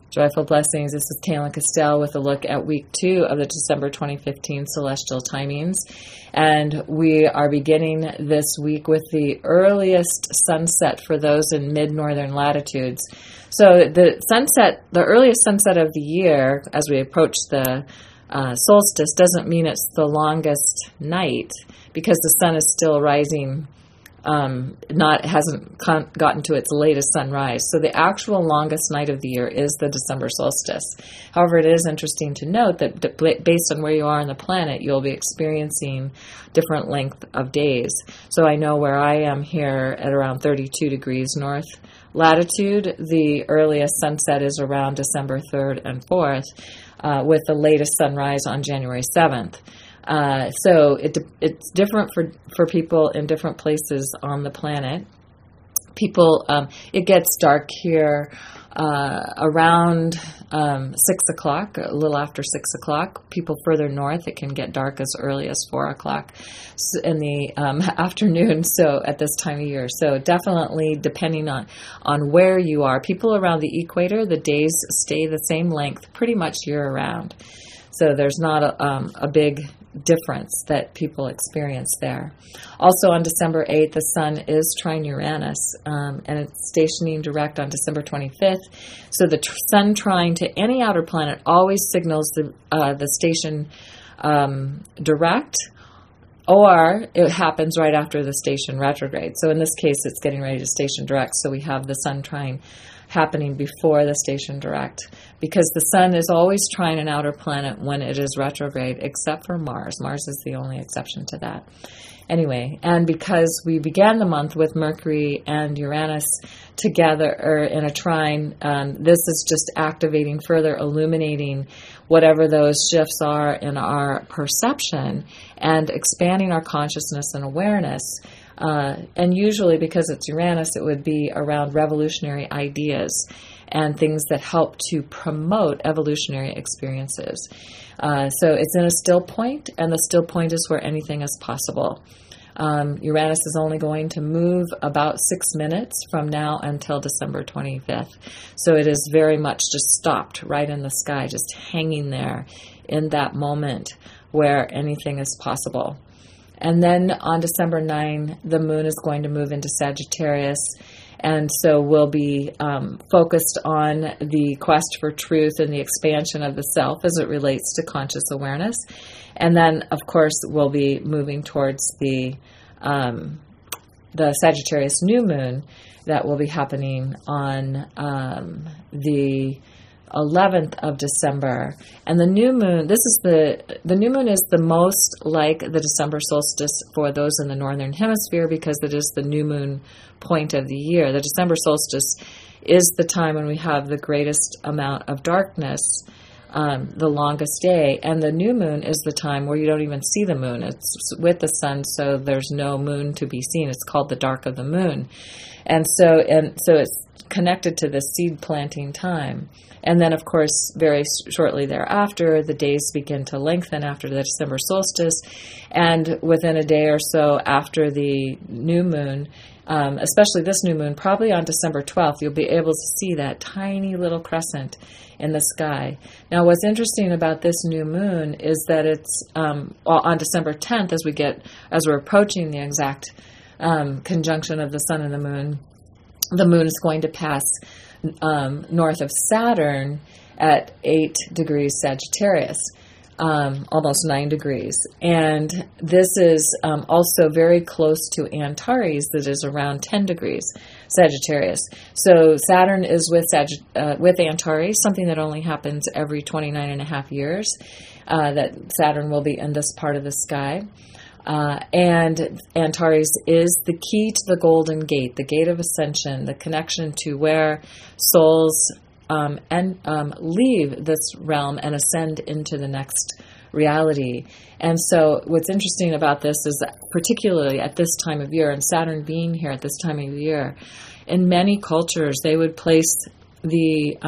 Joyful blessings. This is Kaylin Castell with a look at week 2 of the December 2015 celestial timings. And we are beginning this week with the earliest sunset for those in mid-northern latitudes. So the earliest sunset of the year as we approach the solstice doesn't mean it's the longest night, because the sun is still rising. Hasn't gotten to its latest sunrise. So the actual longest night of the year is the December solstice. However, it is interesting to note that based on where you are on the planet, you'll be experiencing different length of days. So I know where I am here at around 32 degrees north latitude, the earliest sunset is around December 3rd and 4th, with the latest sunrise on January 7th. So it's different for people in different places on the planet. It gets dark here around 6 o'clock, a little after 6 o'clock. People further north, it can get dark as early as 4 o'clock in the afternoon, so at this time of year. So definitely depending on where you are. People around the equator, the days stay the same length pretty much year-round. So there's not a big difference that people experience there. Also on December 8th, the sun is trine Uranus, and it's stationing direct on December 25th. So the sun trine to any outer planet always signals the station direct, or it happens right after the station retrograde. So in this case, it's getting ready to station direct, so we have the sun trine happening before the station direct, because the sun is always trine an outer planet when it is retrograde, except for Mars. Mars is the only exception to that. Anyway, and because we began the month with Mercury and Uranus together or in a trine, this is just activating, further illuminating whatever those shifts are in our perception and expanding our consciousness and awareness. And usually, because it's Uranus, it would be around revolutionary ideas and things that help to promote evolutionary experiences. So it's in a still point, and the still point is where anything is possible. Uranus is only going to move about 6 minutes from now until December 25th. So it is very much just stopped right in the sky, just hanging there in that moment where anything is possible. And then on December 9, the moon is going to move into Sagittarius, and so we'll be focused on the quest for truth and the expansion of the self as it relates to conscious awareness. And then, of course, we'll be moving towards the Sagittarius new moon that will be happening on the 11th of December. And the new moon, the new moon is the most like the December solstice for those in the northern hemisphere, because it is the new moon point of the year. The December solstice is the time when we have the greatest amount of darkness, the longest day, and the new moon is the time where you don't even see the moon. It's with the sun, so there's no moon to be seen. It's called the dark of the moon. And so it's connected to the seed planting time. And then, of course, very shortly thereafter, the days begin to lengthen after the December solstice. And within a day or so after the new moon, especially this new moon, probably on December 12th, you'll be able to see that tiny little crescent in the sky. Now, what's interesting about this new moon is that it's on December 10th, as we're approaching the exact conjunction of the sun and the moon is going to pass north of Saturn at 8 degrees Sagittarius, almost 9 degrees. And this is also very close to Antares, that is around 10 degrees Sagittarius. So Saturn is with Antares, something that only happens every 29 and a half years, that Saturn will be in this part of the sky. And Antares is the key to the Golden Gate, the gate of ascension, the connection to where souls leave this realm and ascend into the next reality. And so what's interesting about this is that particularly at this time of year, and Saturn being here at this time of year, in many cultures they would place the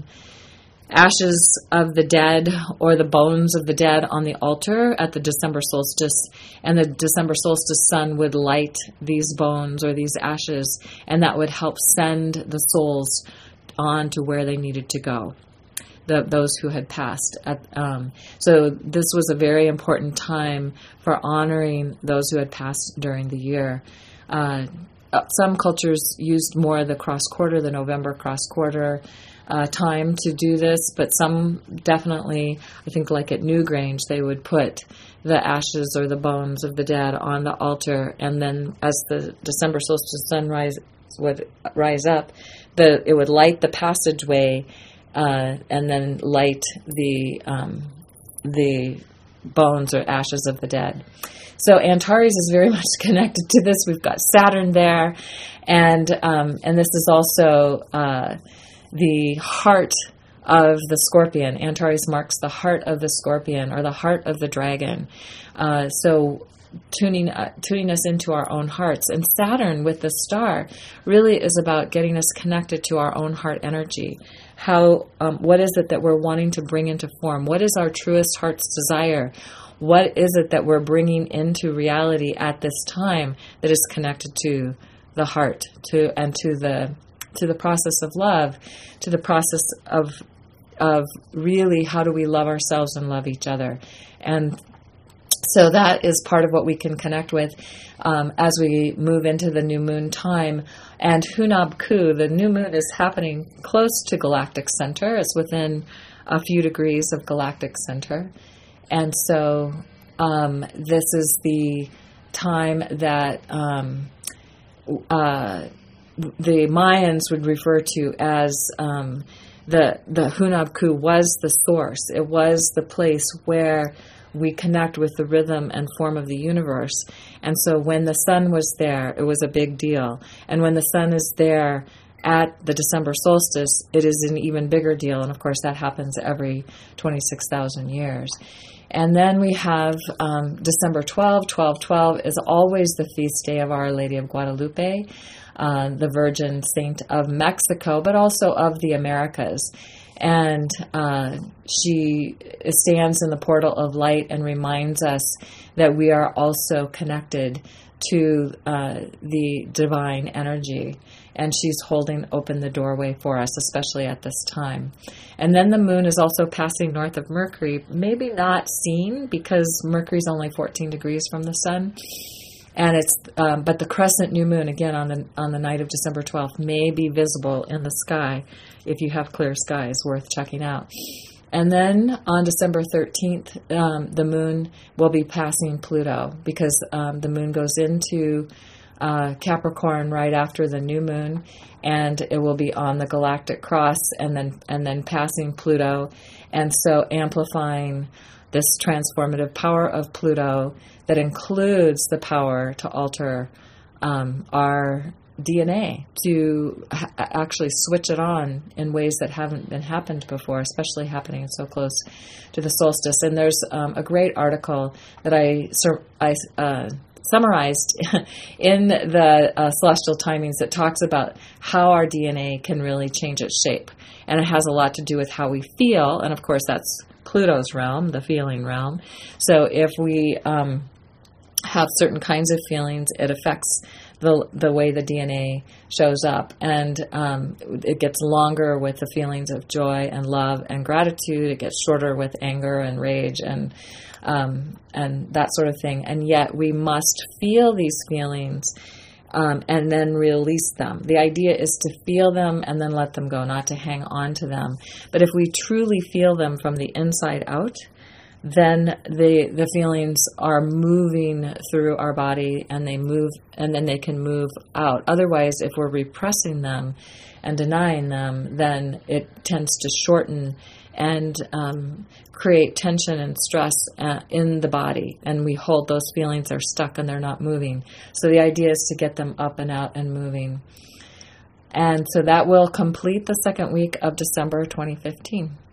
ashes of the dead or the bones of the dead on the altar at the December solstice, and the December solstice sun would light these bones or these ashes, and that would help send the souls on to where they needed to go. those who had passed. So this was a very important time for honoring those who had passed during the year. Some cultures used more of the cross-quarter, the November cross-quarter time to do this, but some definitely, I think like at Newgrange, they would put the ashes or the bones of the dead on the altar, and then as the December solstice sunrise would rise up, it would light the passageway and then light the bones or ashes of the dead. So Antares is very much connected to this. We've got Saturn there, and this is also the heart of the scorpion. Antares marks the heart of the scorpion or the heart of the dragon. So tuning us into our own hearts. And Saturn with the star really is about getting us connected to our own heart energy. What is it that we're wanting to bring into form? What is our truest heart's desire? What is it that we're bringing into reality at this time that is connected to the heart, to the process of love, to the process of really how do we love ourselves and love each other? And so that is part of what we can connect with as we move into the new moon time. And Hunab Ku, the new moon, is happening close to galactic center. It's within a few degrees of galactic center. And so this is the time that the Mayans would refer to as the Hunab Ku was the source. It was the place where we connect with the rhythm and form of the universe. And so when the sun was there, it was a big deal. And when the sun is there at the December solstice, it is an even bigger deal. And of course, that happens every 26,000 years. And then we have December 12. 12/12 is always the feast day of Our Lady of Guadalupe, the Virgin Saint of Mexico, but also of the Americas. And she stands in the portal of light and reminds us that we are also connected to the divine energy. And she's holding open the doorway for us, especially at this time. And then the moon is also passing north of Mercury, maybe not seen because Mercury's only 14 degrees from the sun. And but the crescent new moon, again, on the night of December 12th, may be visible in the sky. If you have clear skies, worth checking out. And then on December 13th, the moon will be passing Pluto because the moon goes into Capricorn right after the new moon, and it will be on the galactic cross and then passing Pluto, and so amplifying this transformative power of Pluto that includes the power to alter our DNA, to actually switch it on in ways that haven't been happened before, especially happening so close to the solstice. And there's a great article that I summarized in the Celestial Timings that talks about how our DNA can really change its shape. And it has a lot to do with how we feel. And of course, that's Pluto's realm, the feeling realm. So if we have certain kinds of feelings, it affects the way the DNA shows up. And it gets longer with the feelings of joy and love and gratitude. It gets shorter with anger and rage and that sort of thing. And yet we must feel these feelings and then release them. The idea is to feel them and then let them go, not to hang on to them. But if we truly feel them from the inside out, then the feelings are moving through our body and they move, and then they can move out. Otherwise, if we're repressing them and denying them, then it tends to shorten and create tension and stress in the body. And we hold those feelings, they're stuck and they're not moving. So the idea is to get them up and out and moving. And so that will complete the second week of December 2015.